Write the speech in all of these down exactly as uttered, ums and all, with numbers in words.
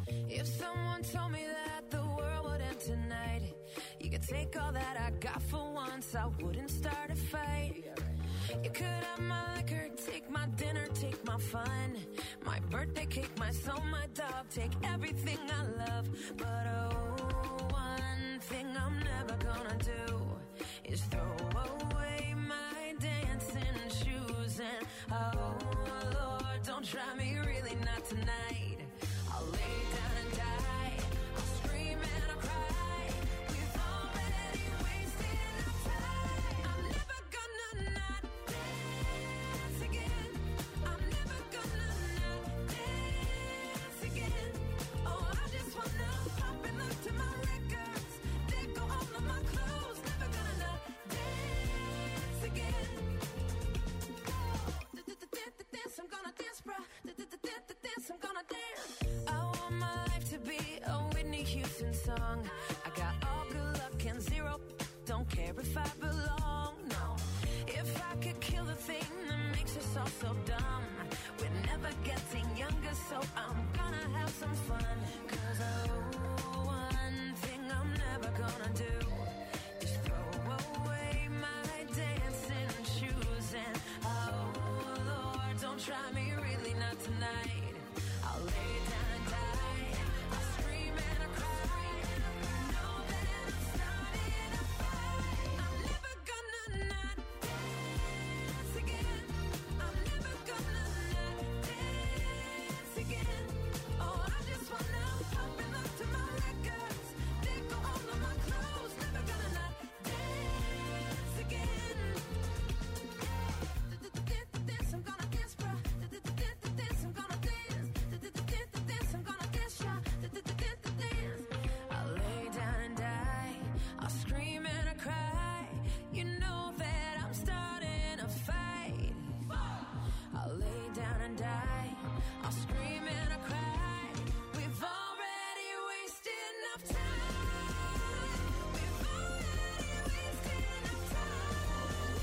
If someone told me that the world would end tonight, you could take all that I got for once, I wouldn't start a fight. You could have my liquor, take my dinner, take my fun, my birthday cake, my soul, my dog, take everything I love. But oh, one thing I'm never gonna do is throw away my dancing shoes. And oh Lord, don't try me, really not tonight. I'll lay down and die, I'll scream and I'll cry. We've already wasted our time. I'm never gonna not dance again. I'm never gonna not dance again. Oh, I just wanna pop and look to my records, they go all of my clothes. Never gonna not dance again. Dance, I'm gonna dance, bruh. Dance, I'm gonna dance. I want my life to be a Whitney Houston song. I got all good luck and zero, don't care if I belong, no. If I could kill the thing that makes us all so dumb, we're never getting younger, so I'm gonna have some fun. Cause oh, one thing I'm never gonna do is throw away my dancing shoes. And oh Lord, don't try me, really not tonight. I'll lay down and die, I'll scream and I'll cry. You know that I'm starting a fight. I'm never gonna not dance again. I'm never gonna not dance again. Oh, I just wanna pop and look to my records, they go all of my clothes. Never gonna not dance again. Dance, I'm gonna dance, bruh. Dance, I'm gonna dance. Dance, I'm gonna dance, y'all. Dance. I'll lay down and die, I'll scream and I cry. You know that I'm starting a fight. I'll lay down and die, I'll scream and I cry. We've already wasted enough time. We've already wasted enough time.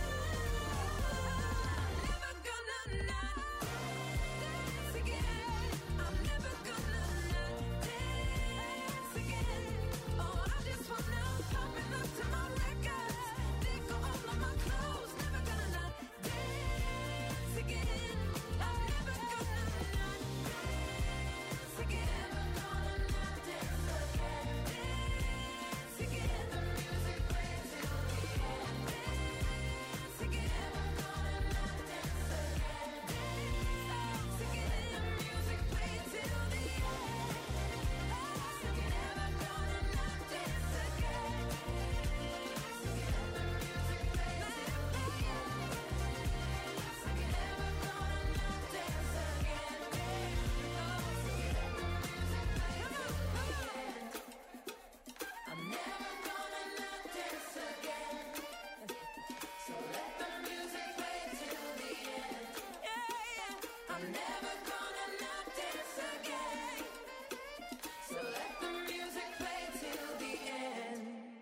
I'm never gonna not dance again. I'm never gonna not dance again. Oh, I just wanna pop and look to my records, they go all of my clothes. Never gonna not dance again. I'm never gonna not dance again. Never gonna not dance again. Dance again. The music plays till the end. Dance again. Never gonna not dance again. Dance again. The music plays till the end. Dance again. Never gonna not dance again. Dance again. The music plays till the end. Dance again. Never gonna not dance again. Dance again. The music plays till the end. I'm never gonna not dance again. So let the music play till the end. Yeah, yeah. I'm never gonna not dance again. So let the music play till the end.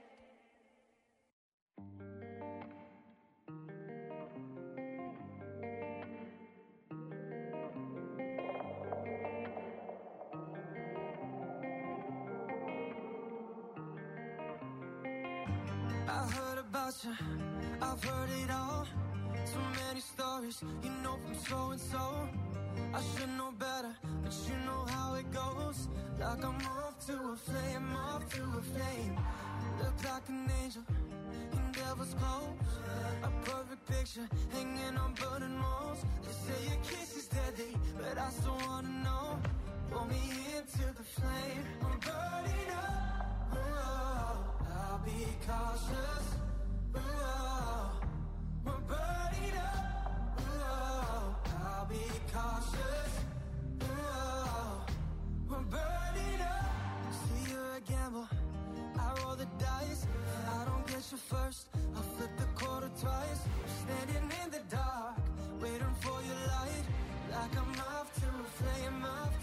I heard about you, I've heard it all. So many stories, you know, from so and so. I should know better, but you know how it goes. Like I'm off to a flame, off to a flame. Look like an angel in devil's clothes. A perfect picture hanging on burning walls. They say your kiss is deadly, but I still wanna know. Pull me into the flame, I'm burning up. Oh, I'll be cautious. Oh, we're burning up. Oh, I'll be cautious. Oh, we're burning up. See, you're a gamble, I roll the dice. I don't get you first, I'll flip the quarter twice. Standing in the dark, waiting for your light. Like I'm off to a flame, off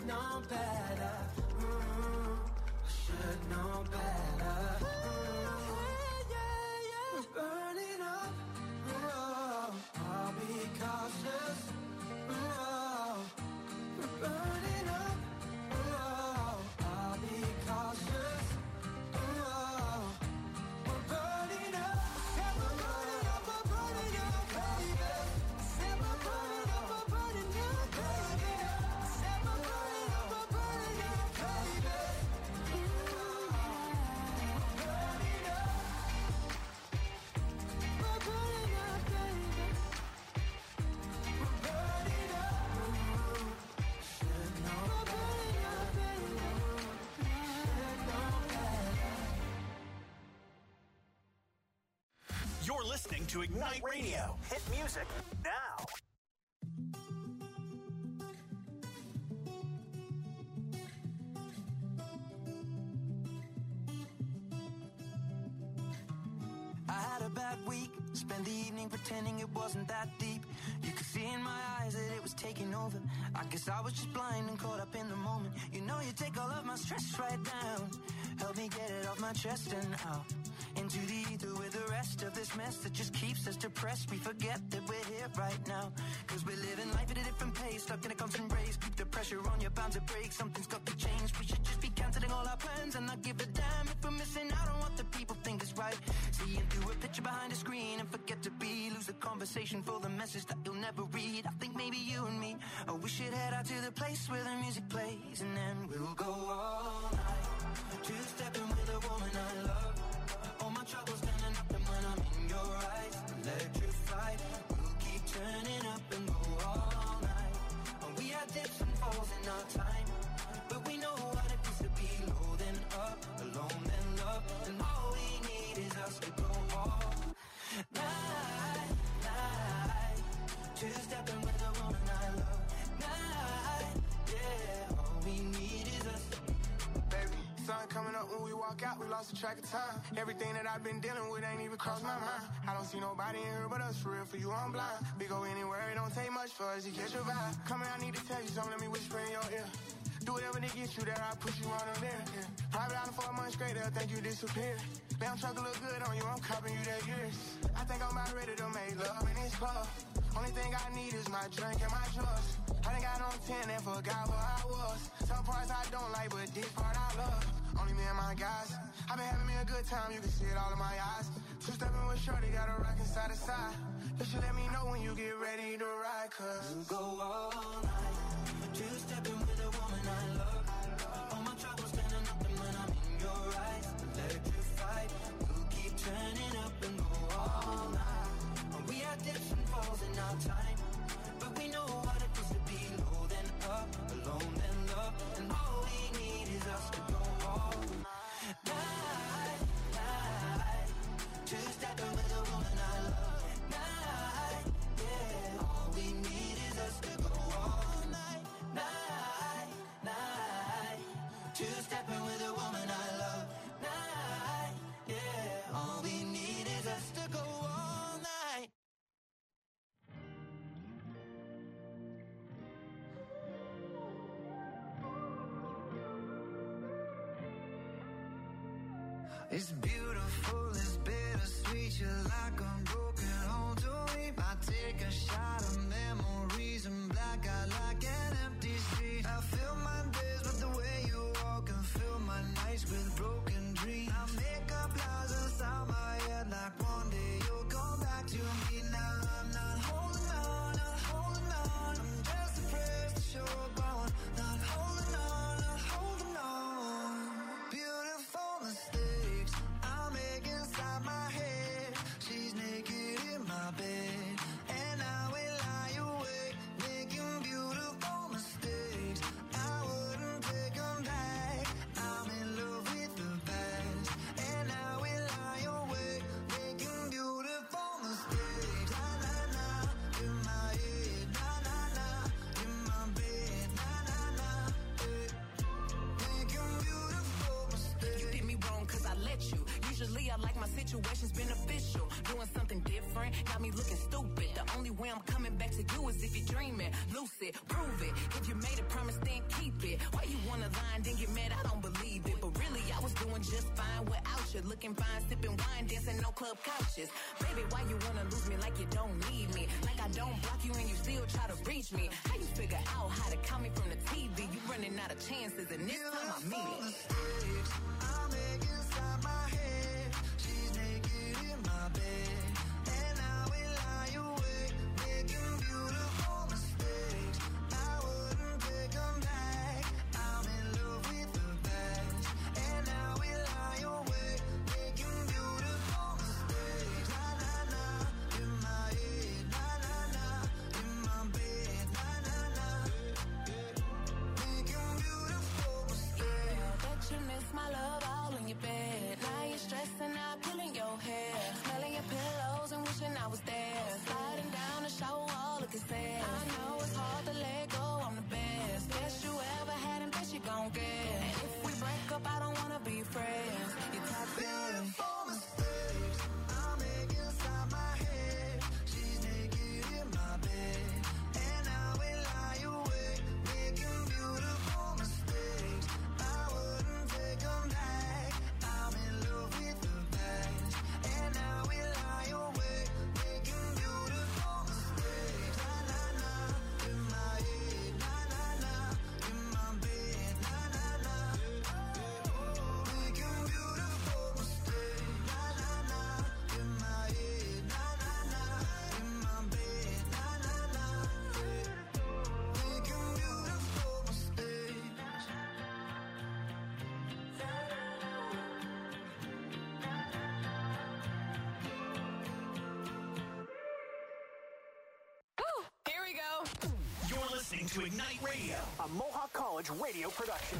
know better. Mm-hmm. I should know better. Mm-hmm. Yeah, yeah. We're burning up. Oh, I'll be cautious. Oh, we're burning up. Oh, I'll be cautious. Oh, we're burning up. Yeah, we're burning up. We're burning up, baby. Yeah, we're burning up. We're burning up, baby. Yeah, we're burning up. We're burning up, baby. Ooh, we're burning up. We're burning up, baby. We're burning up. Should know. We're burning up, baby. Should know better. You're listening to Ignite Radio. Hit music now. I had a bad week, spent the evening pretending it wasn't that deep. You could see in my eyes that it was taking over. I guess I was just blind and caught up in the moment. You know you take all of my stress right down. Help me get it off my chest and out into the ether with the rest of this mess that just keeps us depressed. We forget that we're here right now, cause we're living life at a different pace, stuck in a constant race. Keep the pressure on, you're bound to break. Something's got to change. We should just be cancelling all our plans and not give a damn if we're missing out on what the people think is right. Seeing through a picture behind a screen and forget to be. Lose the conversation for the message that you'll never read. I think maybe you and me, oh, we should head out to the place where the music plays, and then we'll go all night, two-stepping with a woman I love. All my troubles standing up, and when I'm in your eyes, electrified. We'll keep turning up and go all night. Oh, we had dips and falls in our time, but we know what it is to be low then up, alone then love, and all we need is us to go all night, night. Two-stepping with a woman I love. Night, yeah. All we need is us. Baby, sun coming up when we walk out, we lost the track of time. Everything that I've been dealing with ain't even crossed my mind. I don't see nobody in here but us, for real, for you I'm blind. We go anywhere, it don't take much for us to catch your vibe. Come here, I need to tell you something, let me whisper in your ear. Do whatever to get you there, I push you on them there. Yeah. Private island for a month straight, they'll think you disappeared. Damn truck look good on you, I'm copping you that years. I think I'm about ready to make love in this club. Only thing I need is my drink and my drugs. I done got on ten and forgot where I was. Some parts I don't like, but this part I love. Only me and my guys. I've been having me a good time, you can see it all in my eyes. Two-stepping with Shorty, got a rockin' side to side. You should let me know when you get ready to ride, cause we'll go all night, two-stepping with a woman I love. All my troubles standing up, and when I'm in your eyes, electrified. We'll keep turning up and go all night. We had dips and falls in our time, but we know what it is to be low then up, alone then love, and all we need is us to go all night, night. Two-stepping with a woman I love. Night, yeah. All we need is us to go all night, night, night. Two-stepping with a woman I love. Night, yeah. All we need is us to go all night. It's beautiful, it's bittersweet. You're like a broken home to me. I take a shot of memories and black out like an empty street. I fill my days with the way you walk and fill my nights with broken dreams. I make up lies inside my head like one day you'll come back to me. Now I'm not holding on, not holding on. I'm just afraid to show up on. Not holding on, not holding on. Beautiful mistakes I make inside my head. She's naked in my bed, and I will lie awake, making beautiful mistakes. I wouldn't take them back. I'm in love with the past, and I will lie awake, making beautiful mistakes. Na na na, in my head. Na na na, in my bed. Na na na, eh. Making beautiful mistakes. You did me wrong cause I let you. Usually I like my situations beneficial. Doing something different, got me looking stupid. The only way I'm coming back to you is if you're dreaming. Lucid, prove it. If you made a promise, then keep it. it. Why you wanna lie and then get mad? I don't believe it. But really, I was doing just fine without you. Looking fine, sipping wine, dancing no club couches. Baby, why you wanna lose me like you don't need me? Like I don't block you and you still try to reach me. How you figure out how to call me from the T V? You running out of chances and this time I mean it. I make inside my head. She's naked in my bed, and I will lie awake, making beautiful mistakes. I wouldn't take them back. I'm in love with the past, and I will lie awake, making beautiful mistakes. Na na na, in my head, na na na, in my bed, na na na, making beautiful mistakes. Yeah, bet you miss my love all in your bed. Now you're stressing out, pulling your hair, smelling your pillows and wishing I was there. Sliding down the shower wall, looking sad. I know it's hard to let go, I'm the best. Best you ever had and best you gon' get. And if we break up, I don't wanna be friends. You're toxic. Beautiful mistakes I make inside my head. She's naked in my bed, and I will lie awake, making beautiful mistakes. I wouldn't take them back. I'm in love with the past, and I will lie awake, making beautiful mistakes. Na na na, in my head, na na na, in my bed, na na na, making beautiful mistakes. Na na na, in my head, na na na, in my bed, na na na, making beautiful mistakes. Woo, here we go. You're listening to Ignite Radio, a Mohawk College radio production.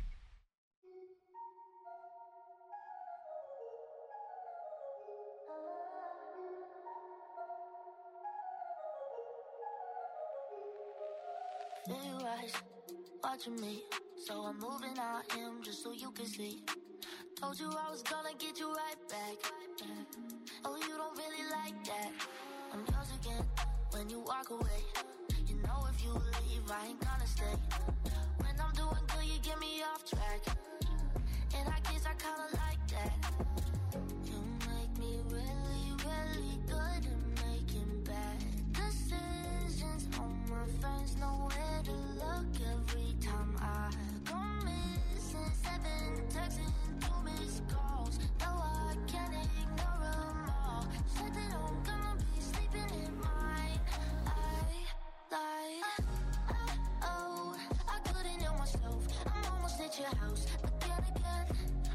Feel your eyes watching me, so I'm moving out him just so you can see. Told you I was gonna get you right back. Oh, you don't really like that. I'm yours again when you walk away. You know if you leave, I ain't gonna stay. When I'm doing good, you get me off track, and I guess I kinda like that. You make me really, really good at making bad decisions. All my friends know where to look every time I go missing. Seven texts and two missed calls. No, I can't ignore them all. Said that I'm gonna be sleeping in mine. I lied. Oh, I couldn't help myself. I'm almost at your house, but then again,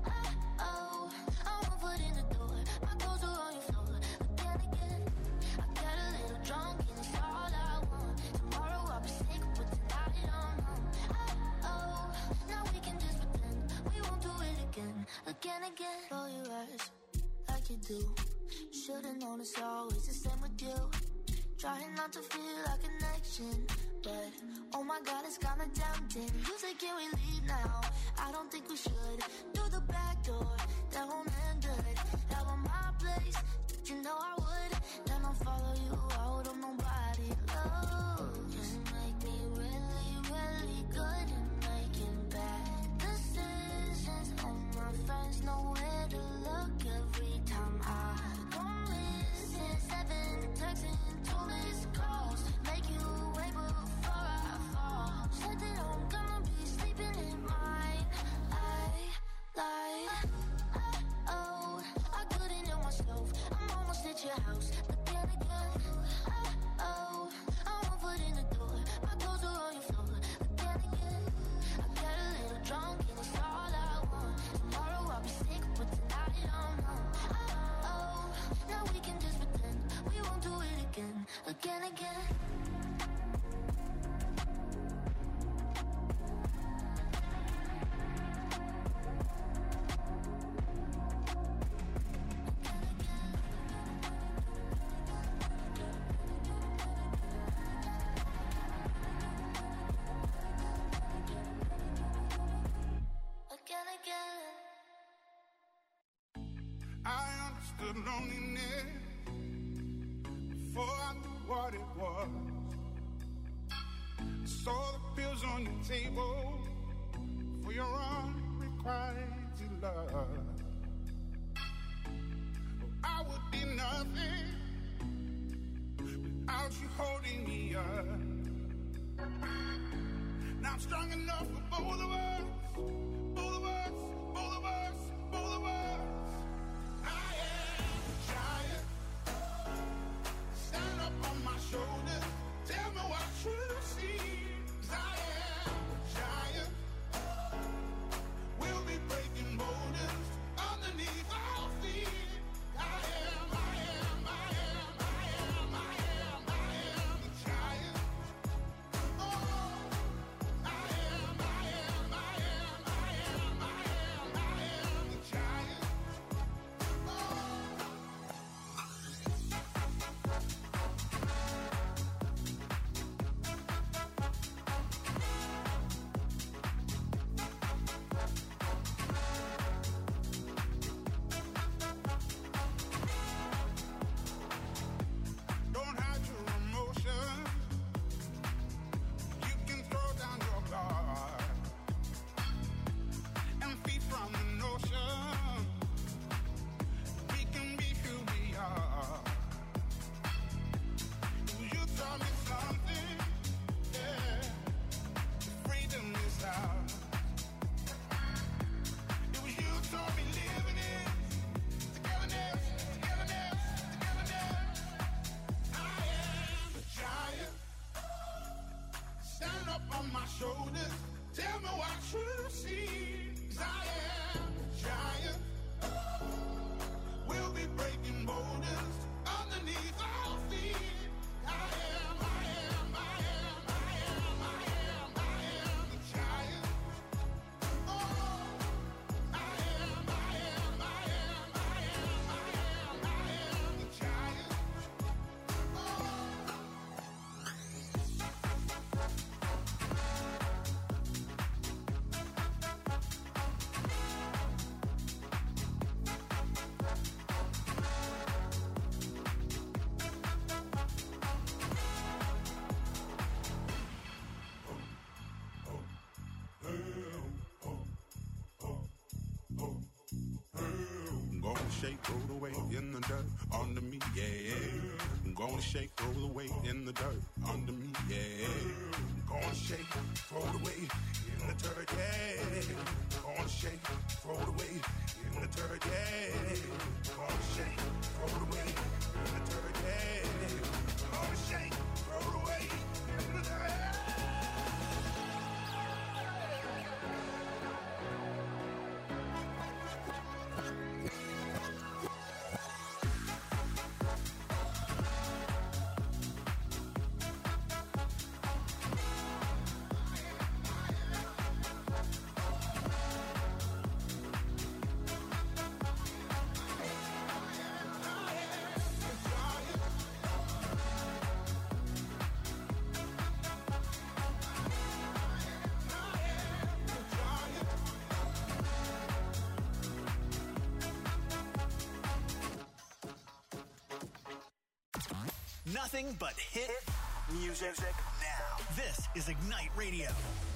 oh, I'm one foot in the door. My clothes are on your floor, but then again, I got a little drunk and it's all I want. Tomorrow I'll be sick, but tonight I'm home. Oh, now we can just pretend we won't do it again, again, again. Roll your eyes like you do. Should've known it's always the same with you. Trying not to feel a connection, but oh my God, it's kinda tempting. You say, can we leave now? I don't think we should. Through the back door, that won't end good. Have on my place, you know I would. Then I'll follow you out on nobody. Oh, you make me really, really good at making bad decisions. All my friends know where to look every time I go missing. Seven texts and two missed calls. Make you wait before I fall. Said that I'm gonna be sleeping in mine. I lied. Oh, I couldn't help myself. I'm almost at your house, but then again, oh, I'm one foot in the door. My clothes are on your floor, but then again, I got a little drunk and it's all I want. Tomorrow I'll be sick, but tonight I'm home. Oh, now we can just pretend we won't do it again, again, again. Again, again. I understood loneliness before I knew what it was. I saw the pills on the table, for your unrequited love. I would be nothing without you holding me up. Now I'm strong enough for both of us, both of us, both of us, both of us. I am a giant. Stand up on my shoulders. Tell me what you see. 'Cause I am a giant. We'll be breaking boulders underneath our feet. I am, I am, I am, I am, I am, I am a giant. Oh, I am, I am, I am, I am, I am, I am a giant. Don't hide your emotion. You can throw down your guard and feed from the notion. We can be who we are. You taught me something, yeah. Freedom is ours. It was you taught me living it. Togetherness, togetherness, togetherness. I am a giant. Stand up on my shoulders. Tell me what you see. 'Cause I am a giant. We'll be breaking boulders underneath our feet. I am, I am, I am, I am, I am, I am a giant. Oh, I am, I am, I am, I am, I am, I am a giant. I'm gonna shake, roll the weight in the dirt under me, yeah. I'm gonna shake, roll the weight in the dirt under me, yeah. I'm gonna shake, throw the weight in the dirt, yeah. I'm gonna shake, throw the weight in the dirt, yeah. I'm gonna shake, throw the weight in the dirt, yeah. I'm gonna shake, throw the weight in the dirt. Nothing but hit music now. This is Ignite Radio.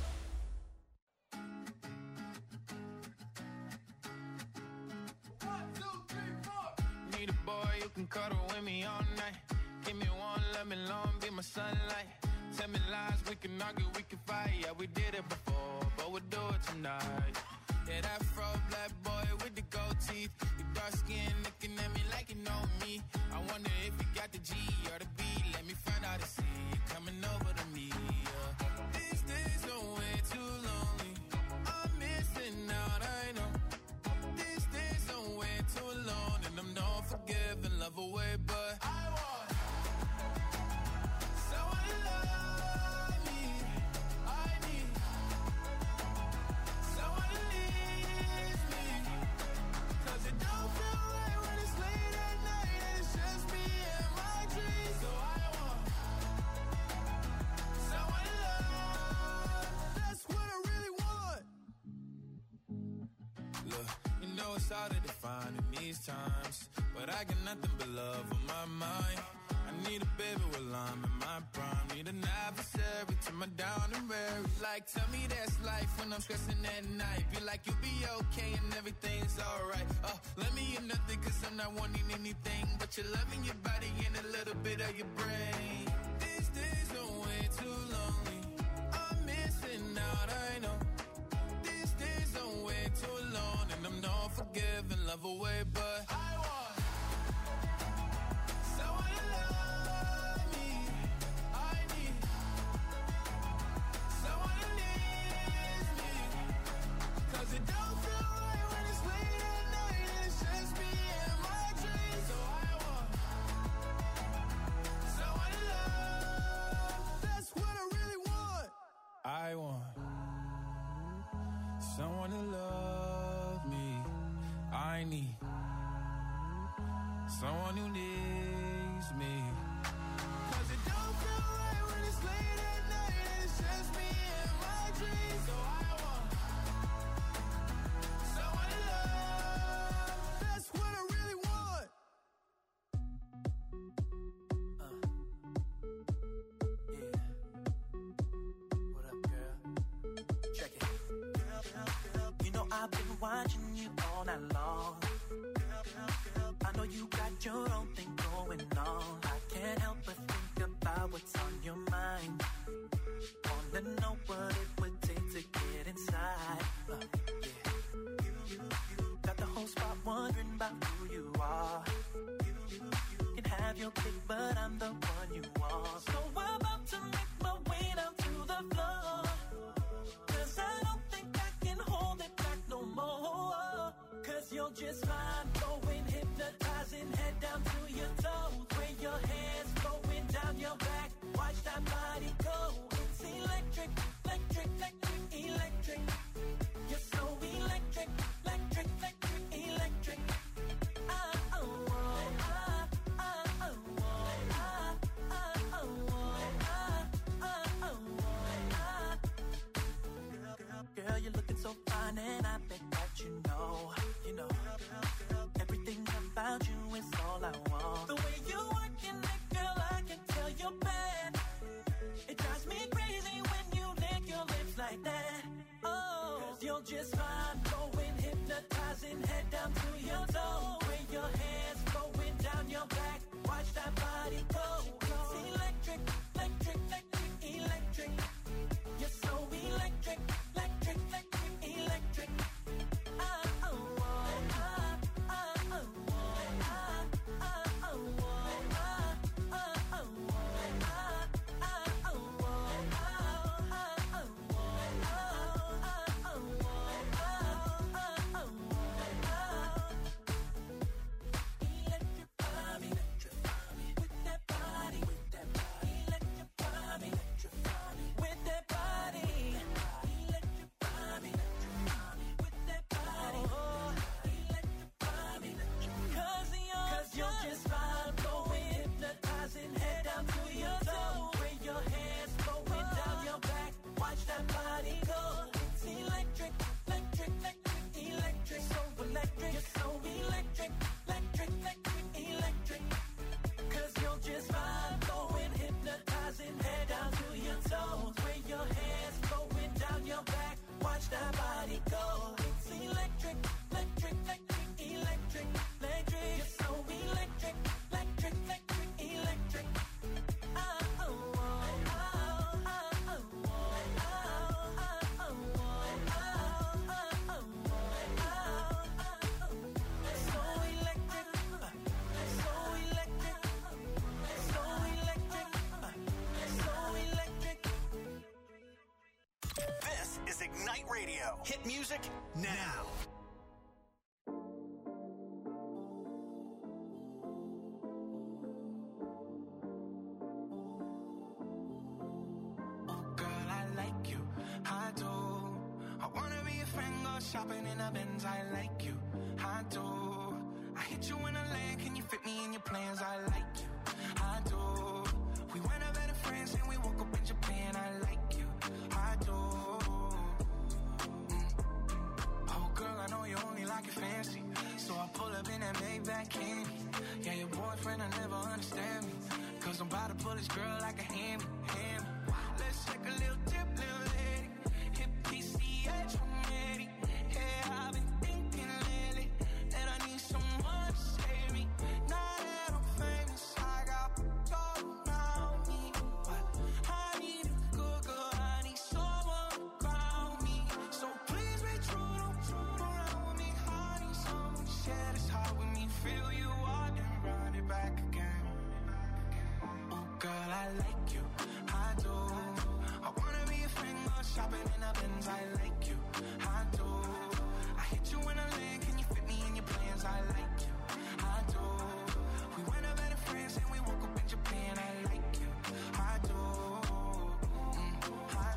Need a boy you can cuddle with me all night. Give me one, let me long, be my sunlight. Tell me lies, we can argue, we can fight. Yeah, we did it before, but we'll do it tonight. Yeah, that fro black boy with the gold teeth. Your dark skin looking at me like you know me. I wonder if you got the G or the B. Let me find out and see you coming over to me. Yeah. These days are way too lonely. I'm missing out, I know. These days are way too long, and I'm not forgiving, love away, but I want someone to love me. I need someone to leave me. 'Cause it don't feel right when it's late at night and it's just me and my dreams. So I want someone to love. That's what I really want. Look, you know it's hard to define in these times, but I got nothing but love on my mind. I I need a baby while I'm in my prime. Need an adversary to my down and weary. Like, tell me that's life when I'm stressing at night. Be like, you'll be okay and everything's alright. Uh, let me in nothing cause I'm not wanting anything but your loving your body and a little bit of your brain. These days are way too lonely. I'm missing out, I know. These days are way too long and I'm not forgiving, love away, but I want someone to love me. I need someone who needs me. Cause it don't feel right when it's late at night and it's just me and my dreams. So I want someone to love. That's what I really want. I want someone to love me. I need someone who needs me. Cause it don't feel right when it's late at night and it's just me and my dreams. So I want someone to love. That's what I really want. Uh, yeah. What up, girl? Check it. You know I've been watching you all night long. I know you got your own thing going on. I can't help but think about what's on your mind. Wanna know what it would take to get inside. Uh, yeah. Got the whole spot wondering about who you are. Can have your pick, but I'm the one you want. So I'm about to make my way down to the floor. Cause I don't think I can hold it back no more. Cause you're just fine, going hypnotizing, head down to your toes. Where your hands flowing down your back, watch that body go. It's electric, electric, electric, electric. You're so electric, electric, electric, electric. Ah, oh, oh, ah, ah, oh, oh, ah, ah, oh, oh, ah, ah, oh, oh, ah. Girl, you're looking so fine and I bet that you know, you know, everything about you is all I want. The way you working it, girl, I can tell you're bad. It drives me crazy when you lick your lips like that. Oh, cause you're just fine, going hypnotizing, head down to your toe. Where your hands flowing down your back, watch that body go. It's electric, electric, electric, electric. You're so electric, electric, electric, electric. Ah, oh, oh, ah, ah, oh, oh, ah, ah, oh, oh, ah, ah, oh, oh, ah, ah, oh, oh, ah, ah, oh, electrify me, electrify me with that body, with that body. Electrify me, electrify me with that body. Electrify me, electrify me with that body. Electrify me, cause you're, cause you're just fine, going hypnotizing, head down to your toes. Where your hands flowing down your back, watch that body go. It's electric, electric, electric, electric. So electric, you're so electric, electric, electric, electric. Cause you're just fine, going hypnotizing, head down to your toes. Where your hands flowing down your back, watch that body go. It's electric, electric, electric, electric, electric. You're so electric, electric, electric, electric. Ah, oh, oh, ah, ah, oh, oh, ah, ah, oh, oh, ah, ah, oh, oh, ah, ah, oh. So electric, so electric, so electric, so electric. This is Ignite Radio. Hit music now. Oh, girl, I like you. I do. I wanna be a friend, go shopping in a Benz. I like you. I do. I hit you in a land. Can you fit me in your plans? I like you. I do. We went out better friends and we woke up in Japan. I like you. I do. Mm. Oh, girl, I know you only like it fancy. So I pull up in that Maybach candy. Yeah, your boyfriend, I never understand me. this girl like a hand, hand. Let's take a little dip, little lady. Hit P C H, I'm ready. Yeah, I've been thinking lately that I need someone to save me. Now that I'm famous, I got gold around me. But I need a good girl, I need someone to ground me. So please be true, don't true around with me. I need someone to share this heart with me. Feel you out and run it back again. Oh girl, I like you, I do. I wanna be a friend, go shopping in a Benz. I like you, I do. I hit you in a lane, can you fit me in your plans? I like you, I do. We went up better friends and we woke up in Japan. I like you, I do. Mm, I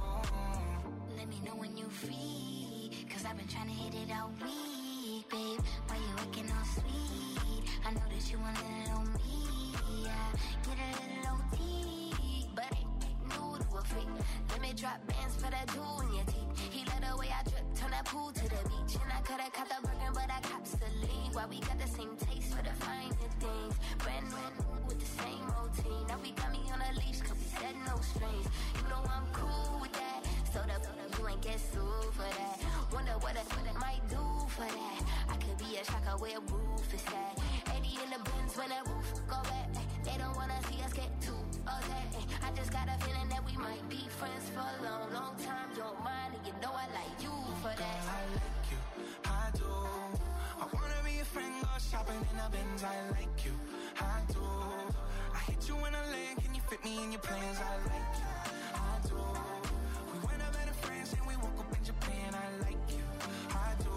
do. Let me know when you free, cause I've been trying to hit it all week, babe. Why you acting all sweet? I know that you want a little on me. Yeah, get a little O T, but ain't new to a freak. Let me drop bands for that jewel in your teeth. He let the way I drip, turn that pool to the beach. And I could've caught the Birkin, but I cops the lead. Why we got the same taste for the finer things. Brand new with the same routine. Now we got me on a leash, cause we said no strings. You know I'm cool with that. So the you ain't get sued for that. Wonder what I, what I might do for that. I could be a shocker where roof is at. eighty in the bins when that roof go back. They don't wanna see us get too upset. I just got a feeling that we might be friends for a long, long time. Don't mind, and you know I like you for that. Girl, I like you, I do. I wanna be a friend, go shopping in a Benz. I like you, I do. I hit you in a lane, can you fit me in your plans? I like you, I do. We went up better friends and we woke up in Japan. I like you, I do.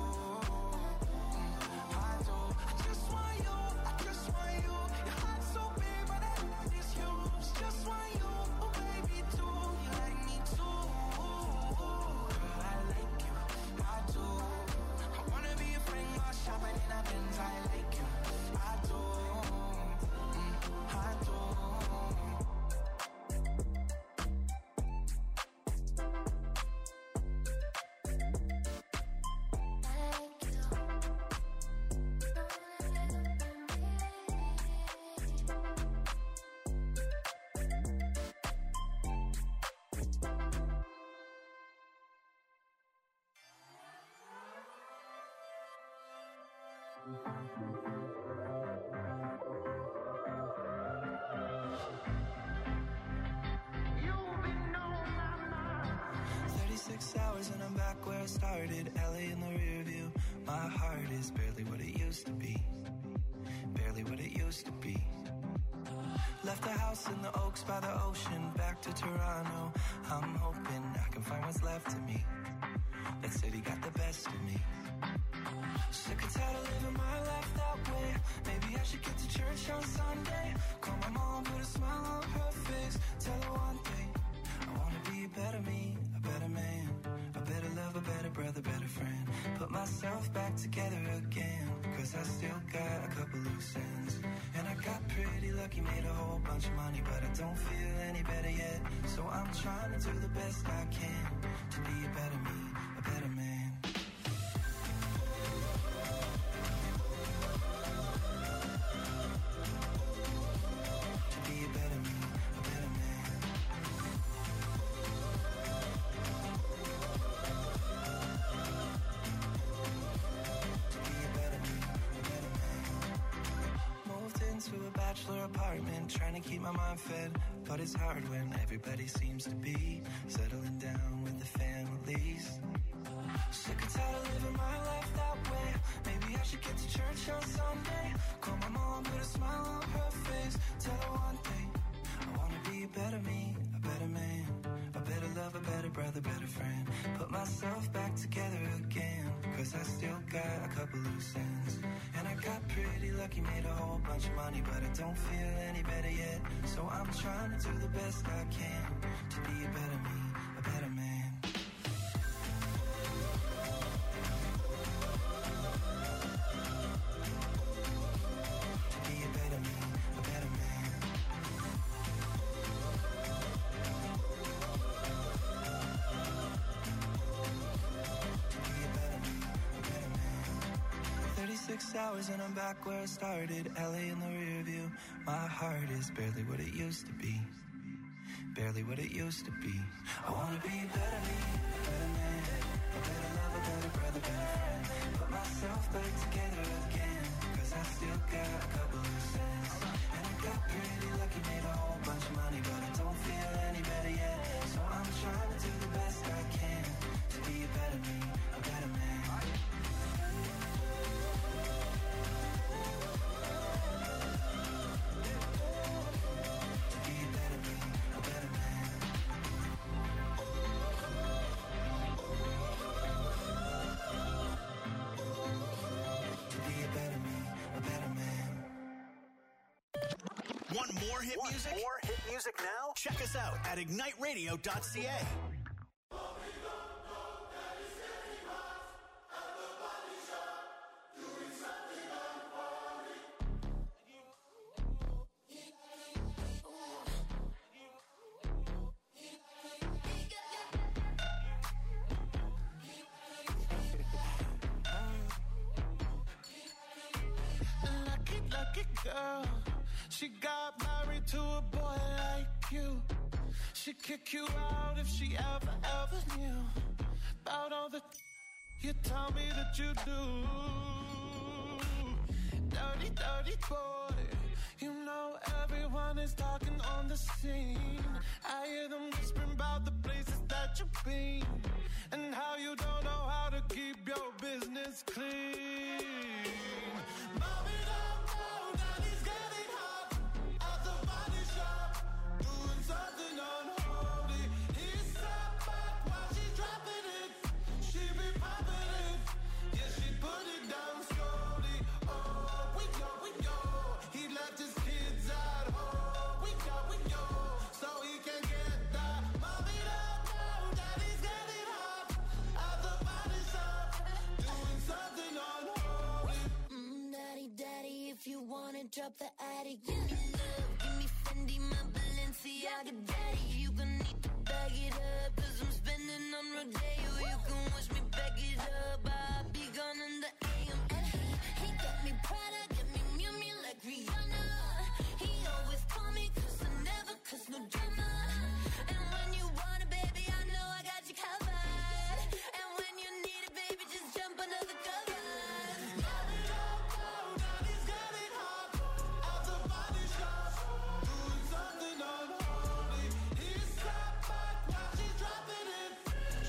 Mm, I do. I just want you, I just want you. Your heart's so big, but that is huge. Just want you, oh baby, too. You like me too. Girl, I like you, I do. I wanna be a friend, go shopping in a Benz. I like you, I do. Mm, I do. thirty-six hours and I'm back where I started. L A in the rear view. My heart is barely what it used to be. Barely what it used to be. Left the house in the Oaks by the ocean. Back to Toronto. I'm hoping I can find what's left of me. That city got the best of me. Sick and tired of living my life that way. Maybe I should get to church on Sunday. Call my mom, put a smile on her face. Tell her one thing, I wanna be a better me, a better man, a better lover, better brother, better friend. Put myself back together again, cause I still got a couple loose ends. And I got pretty lucky, made a whole bunch of money, but I don't feel any better yet. So I'm trying to do the best I can to be a better me, a better man. Apartment, trying to keep my mind fed, but it's hard when everybody seems to be settling down with the families. Sick and tired of living my life that way. Maybe I should get to church on Sunday. Call my mom, put a smile on her face. Tell her one thing, I wanna be a better me, a better man, a better lover, better brother, better friend. Put myself back together again, cause I still got a couple loose ends. And I got pretty lucky, made a whole bunch of money, but I don't feel any better yet. So I'm trying to do the best I can to be a better me, a better man. To be a better me, a better man. To be a better me, a better man. six hours and I'm back where I started. L A in the rear view. My heart is barely what it used to be. Barely what it used to be. I wanna be a better me, a better man, a better lover, better brother, better friend. Put myself back together again, cause I still got a couple of cents. And I got pretty lucky, made a whole bunch of money, but I don't feel any better yet. So I'm trying to do the best I can to be a better me, a better man. Want more hit Want music? more hit music now? Check us out at ignite radio dot c a. Lucky, lucky girl. She got married to a boy like you. She'd kick you out if she ever, ever knew about all the you tell me that you do. Dirty, dirty boy. You know everyone is talking on the scene. I hear them whispering about the places that you've been and how you don't know how to keep your business clean. Mommy, don't know that he's getting hot at the body shop, doing something unholy. He sat back while she dropping it. She be popping it, yeah, she put it down slowly. Oh, we know, we know. He left his kids at home. We know, we know. So he can get that. Mommy don't know that he's getting hot at the body shop, doing something unholy. Mm, daddy, daddy, if you wanna drop the attic, give me love, give me Fendi, my Balenciaga, daddy. You gon' need to bag it up, cause I'm spending on Rodeo. You can wish me back it up, I'll be gone in the A M. And he, he got me Prada, got me Miu Miu like Rihanna. He always call me cause I never cause no drama. And when you want it, baby, I know I got you covered. And when you need it, baby, just jump under the covers. Mommy don't know that he's getting hot at the body shop, doing something unholy. He sat back while she's dropping it.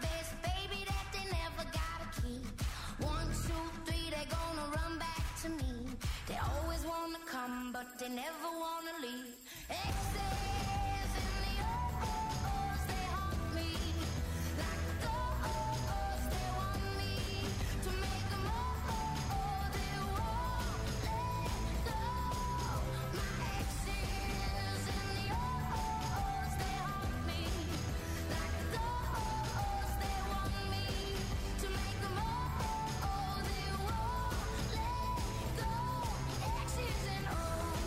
face, baby, that they never gotta keep. One, two, three, they gonna run back to me. They always wanna come, but they never wanna leave. Exes in the oh-oh-ohs, they haunt me. Like the oh-ohs, they want me to make them oh-oh-oh, they won't let go. My exes in the oh-oh-ohs, they haunt me. Like the oh-ohs, they want me to make them oh-oh-oh, they won't let go. Exes and oh.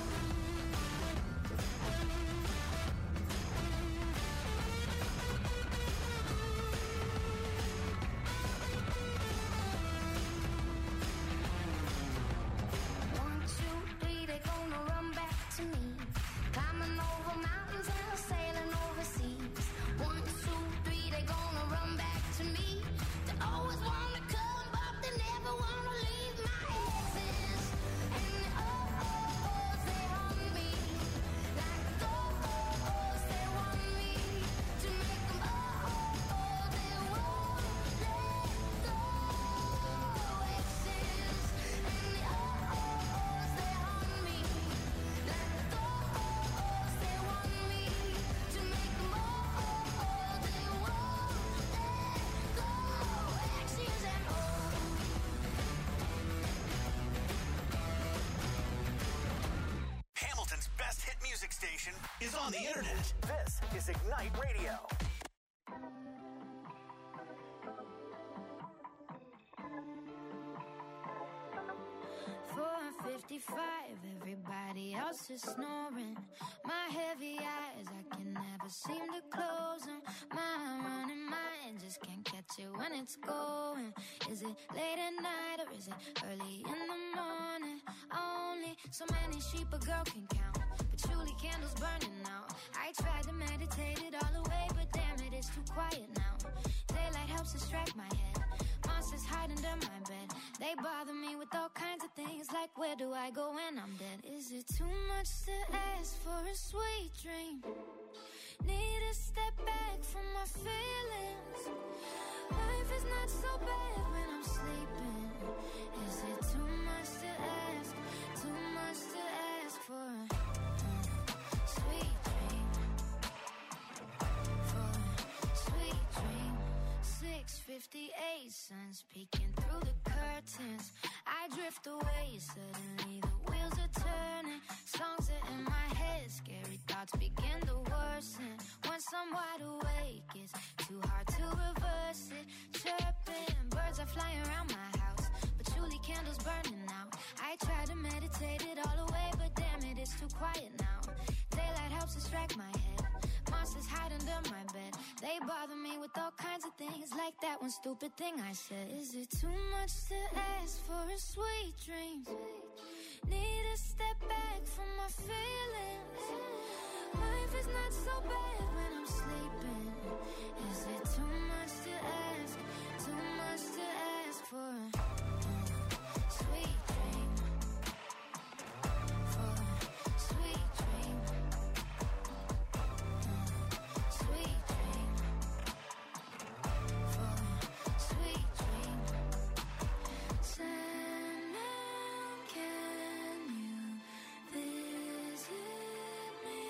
One, two, three, they gonna run back to me. Climbing over mountains and sailing overseas. One, two, three, they gonna run back to me. They always wanna come, but they never wanna leave. My exes and the oh-oh-ohs, they haunt me. Like the oh-oh-ohs, they want me to make them oh-oh-oh, they won't let go. Exes and the oh-oh-ohs, they haunt me. Like the oh-oh-ohs, they want me to make them oh-oh-oh, they won't let go. Exes and oh. Hamilton's best hit music station is on the internet. This is Ignite Radio. four fifty-five, everybody else is snoring. My heavy eyes, I can never seem to close them. My running mind just can't catch it when it's going. Is it late at night or is it early in the morning? Only so many sheep a girl can count. Patchouli candles burning out. I tried to meditate it all away, but damn it, it's too quiet now. Daylight helps distract my head. Monsters hide under my bed. They bother me with all kinds of things, like where do I go when I'm dead? Is it too much to ask for a sweet dream? Need to step back from my feelings. Life is not so bad when I'm sleeping. Is it too much to ask? Too much to ask for a uh, sweet dream? For a sweet dream. six fifty-eight, sun's peeking through the curtains. I drift away, suddenly the wheels are turning. Songs are in my head, scary thoughts begin to worsen. Once I'm wide awake, it's too hard to reverse it. Chirping, birds are flying around my house. Patchouli candles burning out. I try to meditate it all away, but damn it, it's too quiet now. Daylight helps distract my head. Monsters hide under my bed. They bother me with all kinds of things, like that one stupid thing I said. Is it too much to ask for a sweet dream? Need to step back from my feelings. Life is not so bad when I'm sleeping. Is it too much to ask? Too much to ask for a uh, sweet dream? For a sweet dream. Sweet dream. For a sweet dream. Sandman, can you visit me?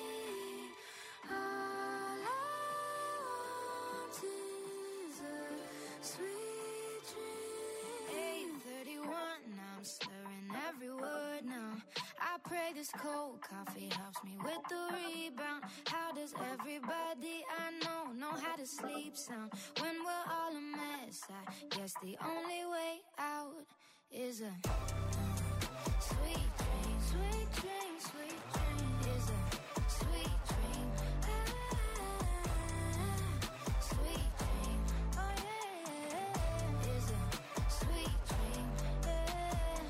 All I want is a sweet dream. eight thirty-one, now I'm slurring every word now. I pray this cold coffee helps me with the rebound. How does everybody I know know how to sleep sound? When we're all a mess, I guess the only way out is a sweet dream, sweet dream, sweet dream. Is a sweet dream. Ah, sweet dream. Oh yeah, is a sweet dream. Yeah.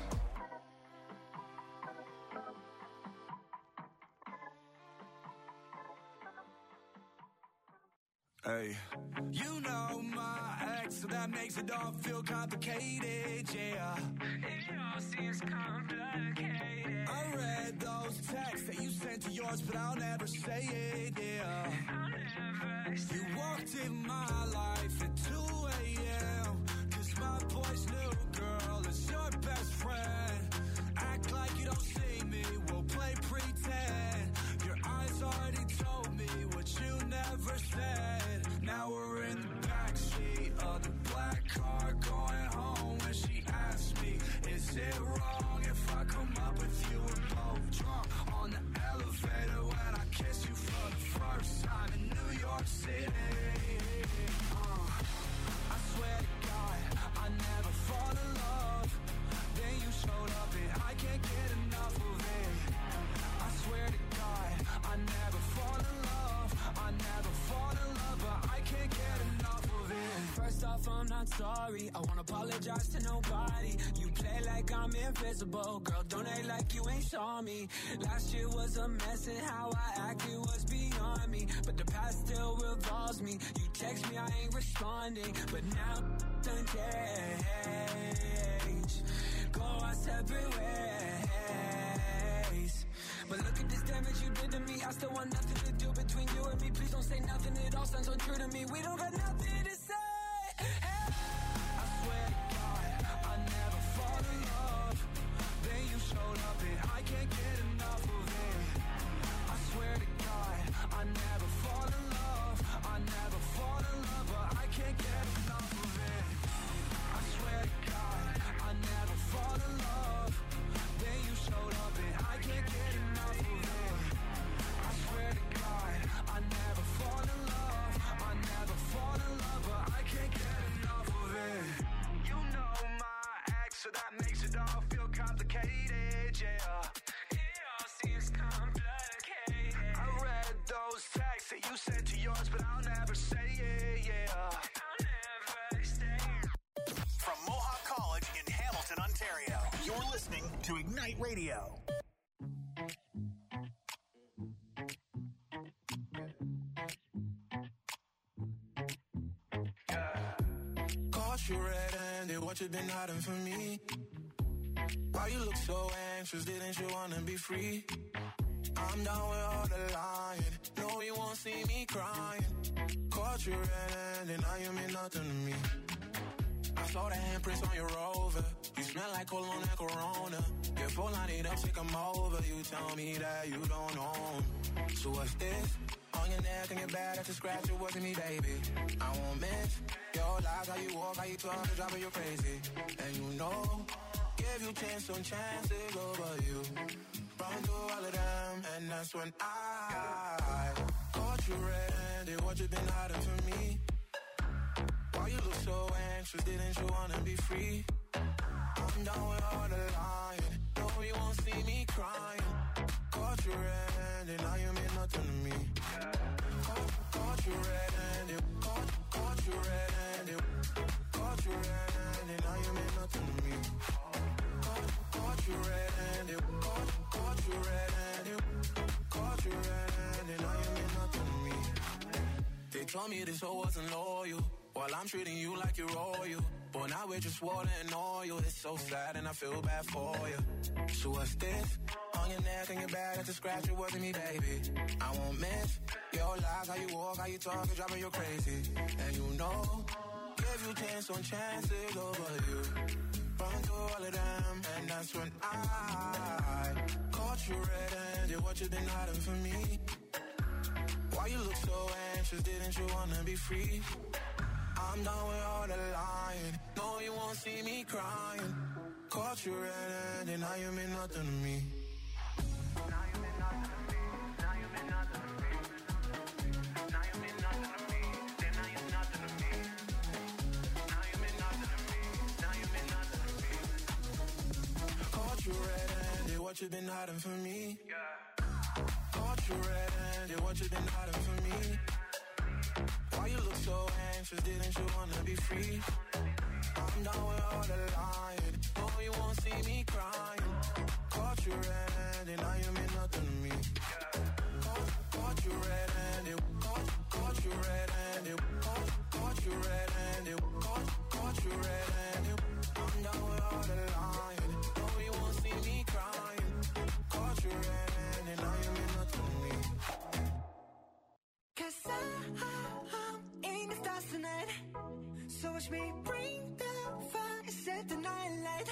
Hey, you know my ex, so that makes it all feel complicated, yeah. It all seems complicated. I read those texts that you sent to yours, but I'll never say it, yeah. I'll never You walked in my life at two a.m. Cause my boy's new girl is your best friend. Act like you don't see me, we'll play pretend. Your eyes already told me what you never said. Now we're in the backseat of the black car going home. When she asked me, is it wrong if I come up with you? We're both drunk on the elevator when I kiss you for the first time in New York City. uh, I swear to God, I never fall in love. Then you showed up and I can't get enough of it. I swear to God, I never fall in love. I never fall in love, but I can't get enough of it. First off, I'm not sorry. I won't apologize to nobody. You play like I'm invisible. Girl, don't act like you ain't saw me. Last year was a mess and how I acted was beyond me. But the past still revolves me. You text me, I ain't responding. But now done change. Go our separate ways. But look at this damage you did to me. I still want nothing to do between you and me. Please don't say nothing, it all sounds untrue to me. We don't got nothing to say. Hey. I swear to God, I never fall in love. Then you showed up and I can't get enough of it. I swear to God, I never fall in love. I never fall in love, but I can't get enough of it. I swear to God, I never fall in love. Then you showed up and I can't get enough of it. I swear to God, I never fall in love. I never fall in love, but I can't get enough of it. You know my ex, so that makes it all feel complicated, yeah. It all seems complicated. I read those texts that you sent to yours, but I'll never say it, yeah. I'll never stay. From Mohawk College in Hamilton, Ontario, you're listening to Ignite Radio. Caught you red-handed, what you been hiding from me? Why you look so anxious, didn't you wanna be free? I'm down with all the lying, no you won't see me crying. Caught you red-handed, now you mean nothing to me. I saw the handprints on your Rover, you smell like cologne and Corona. Your phone line it up, say come over, you tell me that you don't own. So what's this? On your neck and your back, that's a scratch, it wasn't me, baby. I won't miss your lies, how you walk, how you talk, it's driving you crazy. And you know, give you chance on chances over you. Run through all of them, and that's when I caught you red-handed, what you been hiding from me? Why you look so anxious, didn't you wanna be free? I'm down with all the lying, no you won't see me crying. Caught you red-handed, now you mean nothing to me. Caught, caught you red-handed, caught, caught you red-handed, caught you red-handed, now you mean nothing to me. Caught, caught you red-handed, caught, caught you red-handed, caught you red-handed, now you mean nothing to me. They told me this hoe wasn't loyal, while I'm treating you like you're royal. But now we're just water and oil. It's so sad and I feel bad for you. So what's this? On your neck and your back, that's a scratch, it wasn't me, baby. I won't miss your lies, how you walk, how you talk, it's driving you crazy. And you know, give you chance on chances over you. Run through all of them, and that's when I caught you red-handed, what you been hiding from me? Why you look so anxious, didn't you wanna be free? I'm done with all the lying, no you won't see me crying. Caught you red-handed, now you mean nothing to me. Now you mean nothing to me, now you mean nothing to me. Now you mean nothing to me, then now you're nothing to me. Now you mean nothing to me, now you mean nothing to me. Caught you red-handed, what you been hiding from me? Caught you red-handed, what you been hiding from me? Why you look so anxious, didn't you wanna be free? I'm down with all the lying, no you won't see me crying. Caught you red-handed, now you mean nothing to me. Caught, caught you red-handed, caught, caught you red-handed, caught, caught you red-handed, caught, caught you red-handed. I'm down with all the lying, no you won't see me crying. Caught you red-handed, now you mean nothing to me. 'Cause I watch me bring the fire, set the night light.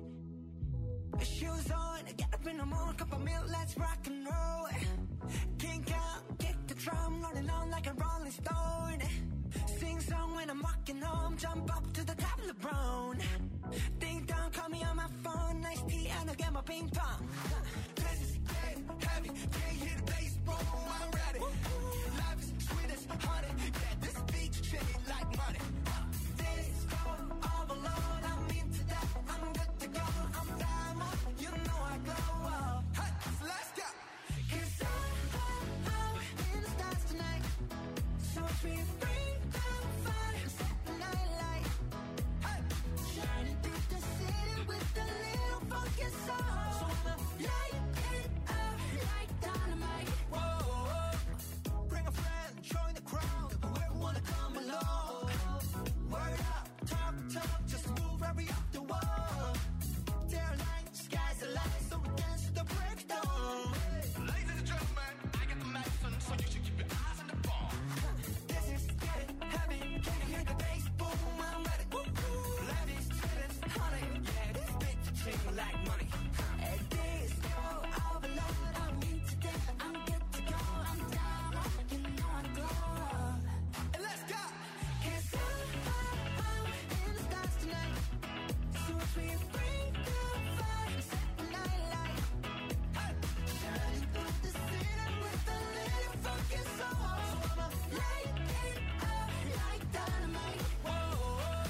Shoes on, get up in the morning, cup of milk, let's rock and roll. Kink out, kick the drum, rolling on like a rolling stone. Sing song when I'm walking home, jump up to the top of the brown. Ding dong, call me on my phone, nice tea and I'll get my ping pong. This is getting heavy, can't hear the bass, boom, I'm ready. Life is sweet as honey, yeah, this beat shit like money. This go all alone, I'm into that, I'm good to go, I'm down, you know I glow up. Hey, so let's go. Cause I'm, I'm in the stars tonight, so watch me bring the fire, set the night light. Hey, shining through the city with a little funky soul. So I'ma light it up like dynamite. Whoa, bring a friend, join the crowd, whoever wanna come along. Word up, talk, talk, just move every up the wall. They're like, sky's the limit, so we dance to the breakdown. Ladies and gentlemen, I got the medicine, so you should keep your eyes on the ball. This is getting heavy, can you hear the bass? Boom, I'm ready. Life is sweet as honey, yeah, this beat ching like money. And this go overload, I'm into that, I'm good to go, I'm down, you know I glow up. And let's go! Cause I'm, I'm in the stars tonight, so watch me bring the fire, set the night light. Hey, shining through the city with a little funky soul. So I'ma light it up like dynamite. Whoa,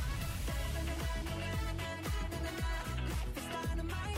life is dynamite.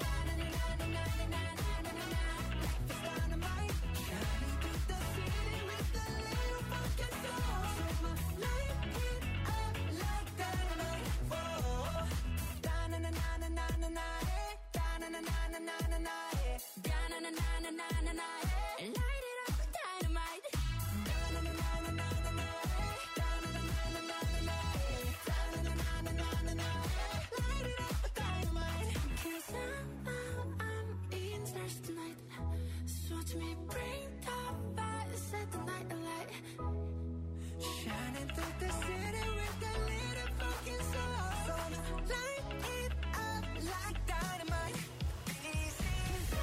Life is dynamite. Shining through the city with a little funky soul. So I'ma light it up like dynamite. Whoa, da-na-na-na-na-na-na, da-na-na-na-na-na-na, da-na-na-na-na-na-na, light it up with dynamite. Da-na-na-na-na-na-na, da-na-na-na-na-na-na, da-na-na-na-na-na-na, light it up with dynamite. 'Cause I'm, I'm, I'm in stars tonight, so watch me bring the fire, set the night alight. Shining through the city with a little fucking soul. So light it up like dynamite. Easy. 'Cause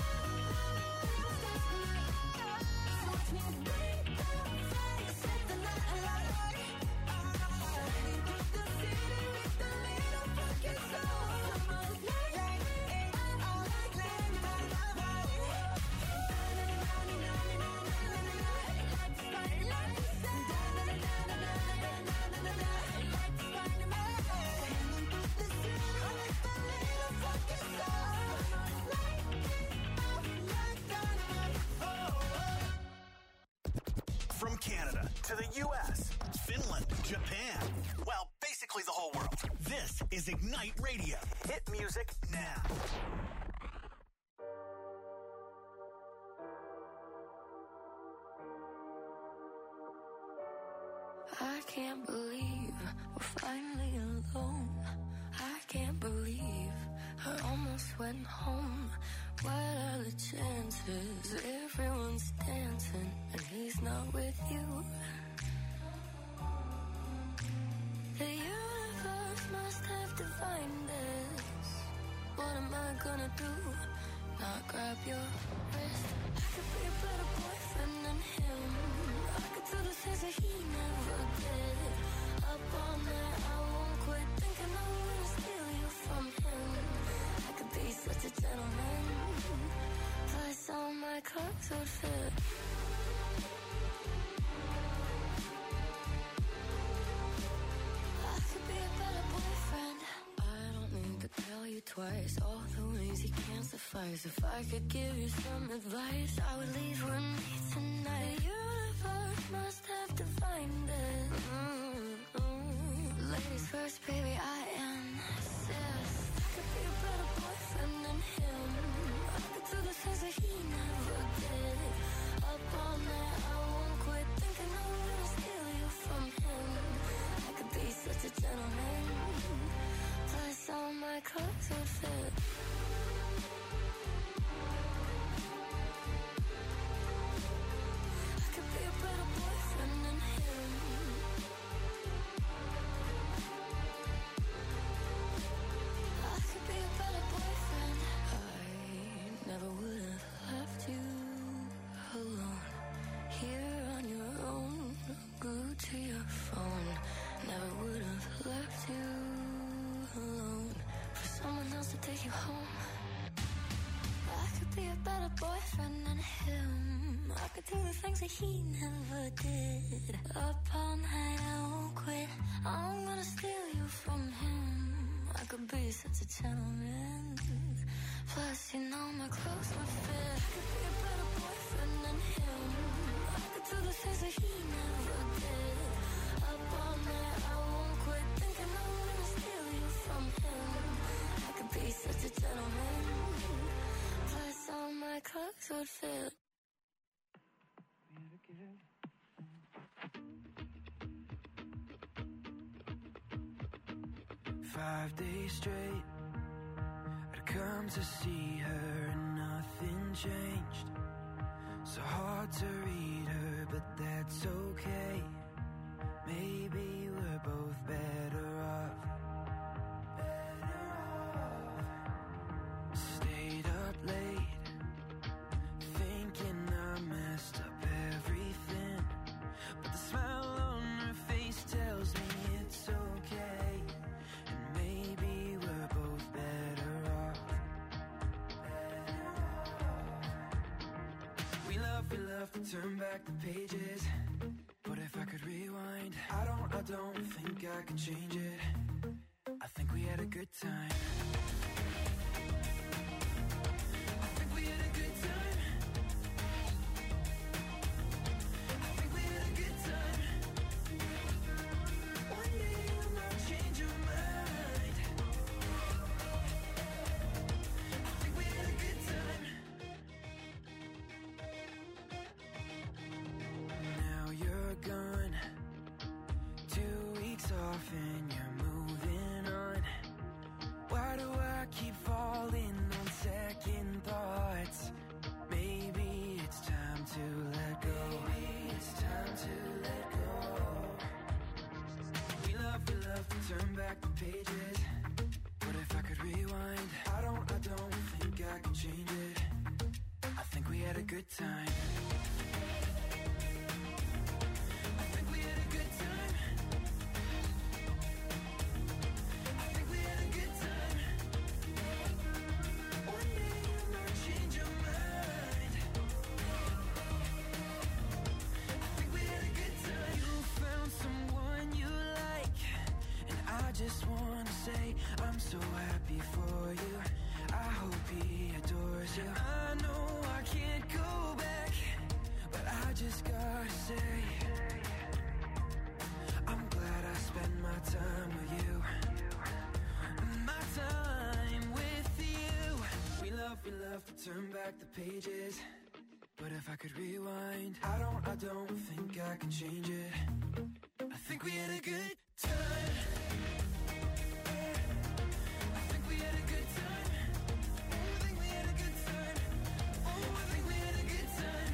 I'm, so watch me bring the fire, set the night alight. Shining through the city with a little fucking soul. So light it up like dynamite. From Canada to the U S, Finland, Japan, well, basically the whole world. This is Ignite Radio. Hit music now. I can't believe we're finally alone. I can't believe I almost went home. What are the chances? Everyone's dancing and he's not with you. The universe must have divined this. What am I gonna do? Not grab your wrist. I could be a better boyfriend than him. I could do the things that he never did. Up all night, I won't quit thinking I'm gonna steal you from him. I could be such a gentleman. Plus all my clothes would fit. I could be a better boyfriend. I don't need to tell you twice all the ways you can't suffice. If I could give you some advice, I would leave with me tonight. The universe must have divined it. Mm-hmm. Ladies first, baby, I insist. I could be a better boyfriend than him. I could do the things that he never did. Up all night, I won't quit thinking I'm gonna steal you from him. I could be such a gentleman. Plus all my clothes would fit. I could be a better boyfriend than him. you home. I could be a better boyfriend than him. I could do the things that he never did. Up all night, I won't quit. I'm gonna steal you from him. I could be such a gentleman. Plus, you know my clothes would fit. I could be a better boyfriend than him. I could do the things that he never did. Up all night, I won't quit. Thinking I'm gonna steal you from him. I could be such a gentleman. Plus, all my clothes would fit. Five days straight, I'd come to see her and nothing changed. So hard to read her, but that's okay. Maybe we're both better off. Better off. Stayed up late, thinking I messed up everything. But the smile on her face tells me it's okay. And maybe we're both better off. Better off. We love, we love to turn back the pages. But if I could rewind, I don't, I don't think I could change it. I think we had a good time. I think we had a good time. I think we had a good time. One day you might change your mind. I think we had a good time. Now you're gone, two weeks off and you're moving on. Why do I keep falling on second thoughts? Maybe it's time to let go. Maybe it's time to let go. We love, we love to turn back the pages. But if I could rewind, I don't, I don't think I could change it. I think we had a good time. I think we had a good time. I think we had a good time. One day you might change your mind. I think we had a good time. You found someone you like, and I just wanna say I'm so happy for you. I hope he adores you. I know I can't go back, but I just gotta say I'm glad I spent my time with you. My time with you. We love, we love to turn back the pages. But if I could rewind, I don't, I don't think I can change it. I think we had a good time. I think we had a good time. Oh, I think we had a good time. Oh, I think we had a good time.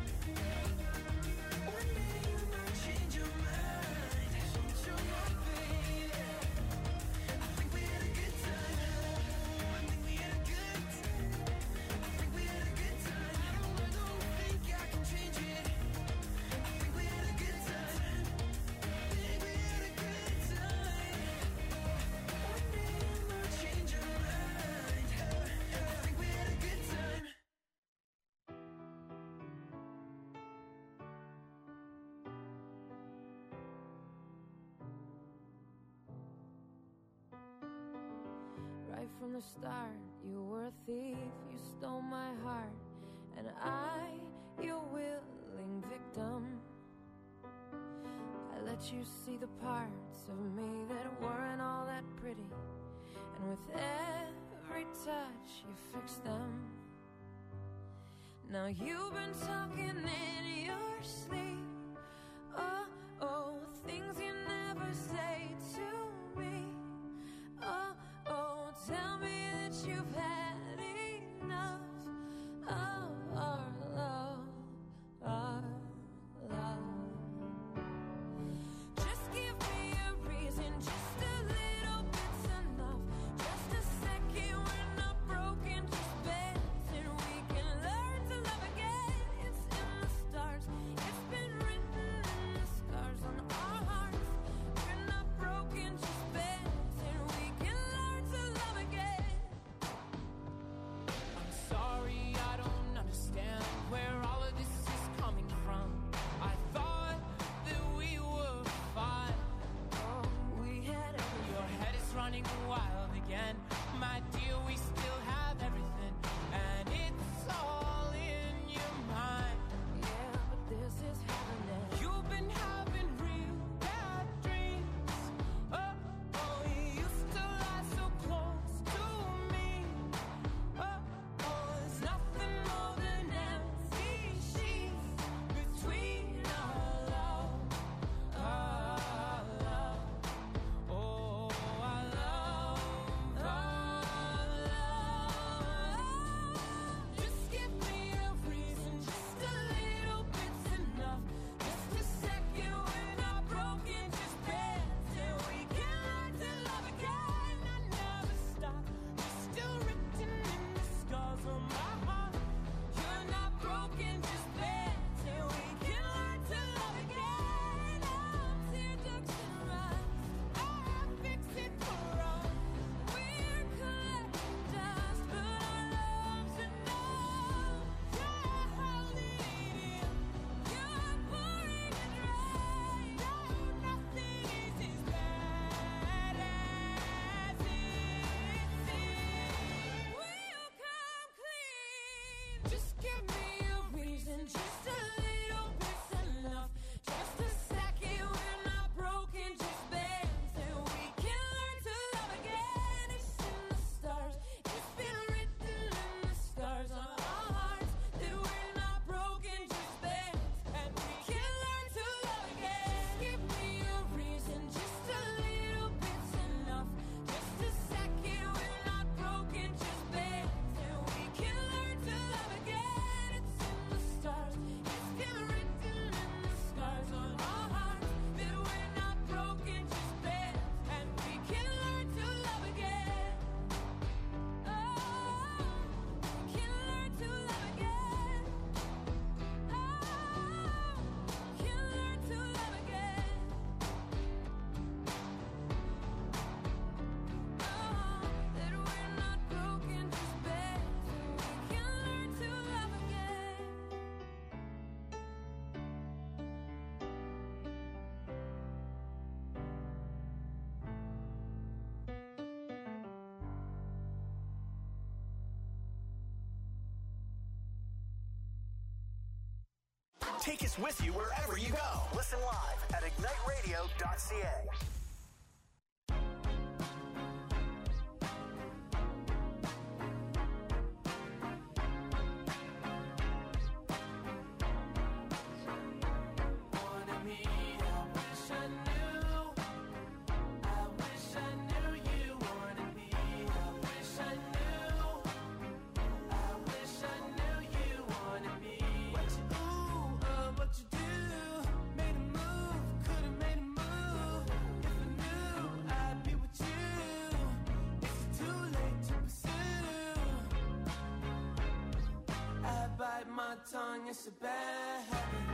One day you might change your mind. Change your mind, baby. I think we had a good time. I think we had a good time. I think we had a good time. I don't, I don't think I can change it. I think we had a good time. I think we had a good time. One day you might change your mind. I think we had a good time. Right from the start, you were a thief, you stole my heart, and I, your willing victim. I let you see the parts of me that weren't all that pretty, and with every touch you fixed them. Now you've been talking in your sleep, oh, oh, things you never say to me. Oh, oh, tell me that you've had enough of our love, our love. Just give me a reason, just a little bit's enough. Just a second, we're not broken, just bends, and we can learn to love again. It's in the stars, it's been written. Take us with you wherever you go. Listen live at ignite radio dot c a. Tongue, it's a bad habit.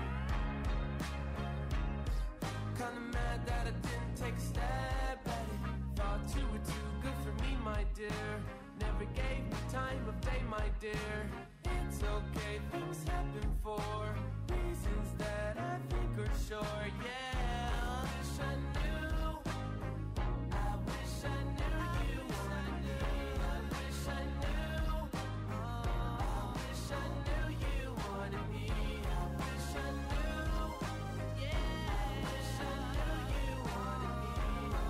Kinda mad that I didn't take a stab at it. Thought you were too good for me, my dear. Never gave me time of day, my dear. It's okay, things happen for reasons that I think are sure, yeah.